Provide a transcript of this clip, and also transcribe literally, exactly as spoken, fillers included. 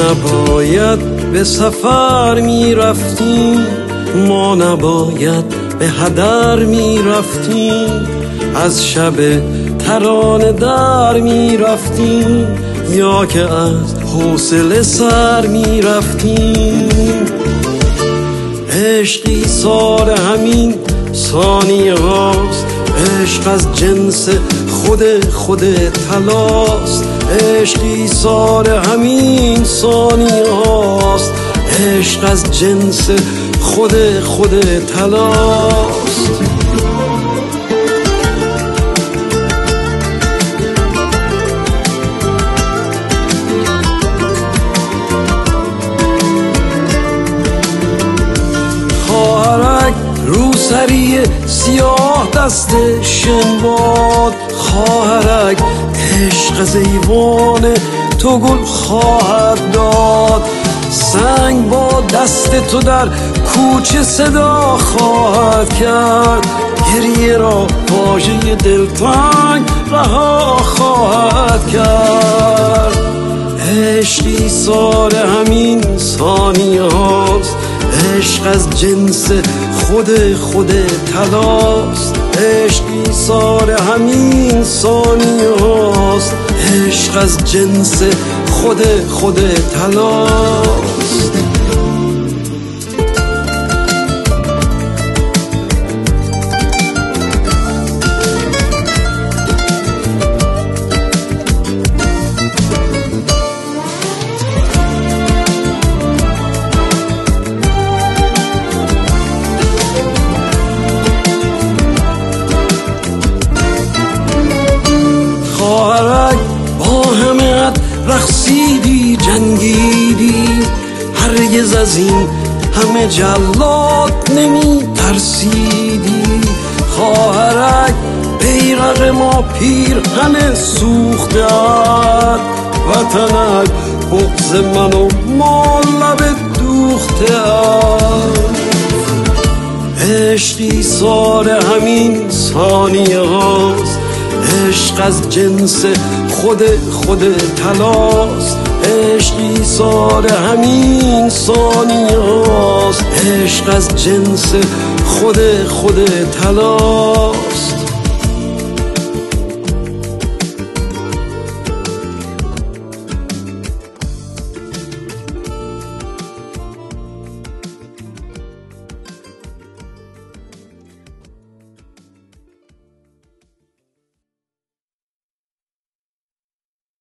نباید به سفر می رفتیم، ما نباید به هدر می رفتیم، از شب ترانه در می رفتیم، یا که از حوصله سر می رفتیم. عشقی سار همین ثانیه هاست، عشق از جنس خود خود طلاست، عشقی سار همین ثانیه هاست، عشق از جنس خود خود طلاست. خواهرک روسری سیاه دست شنباد، خواهرک عشق از ایوان تو گل خواهد داد، سنگ با دست تو در کوچه صدا خواهد کرد، گریه را واژه دلتنگ رها خواهد کرد. عشقی سار همین ثانیه هاست، عشق از جنس خود خود طلاست، عشقی سار همین ثانیه هاست، عشق از جنس خود خود طلاست. خواهرک با همت رقصیدی جنگیدی، هرگز از این همه جلاد نمی ترسیدی. خواهرک بیرق ما پیرهن سوخته ات، وطنک بغض من و ما لب دوخته ات. عشقی سار همین ثانیه هاست، عشق از جنس خود خود طلاست، عشقی سار همین ثانیه هاست، عشق از جنس خود خود طلاست.